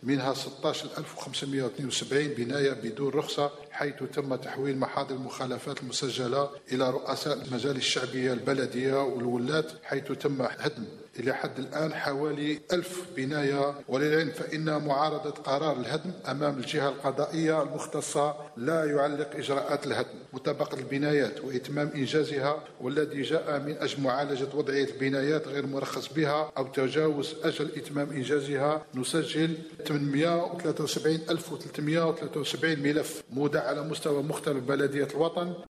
منها 16572 بناية بدون رخصة، حيث تم تحويل محاضر المخالفات المسجلة إلى رؤساء المجالس الشعبية البلدية والولاة، حيث تم هدم إلى حد الآن حوالي 1000 بناية. وللعلم فإن معارضة قرار الهدم أمام الجهة القضائية المختصة لا يعلق إجراءات الهدم مطابقة البنايات وإتمام إنجازها، والذي جاء من أجل معالجة وضعية البنايات غير مرخص بها أو تجاوز أجل إتمام إنجازها. نسجل 873,373 ملف مودع على مستوى مختلف بلديات الوطن.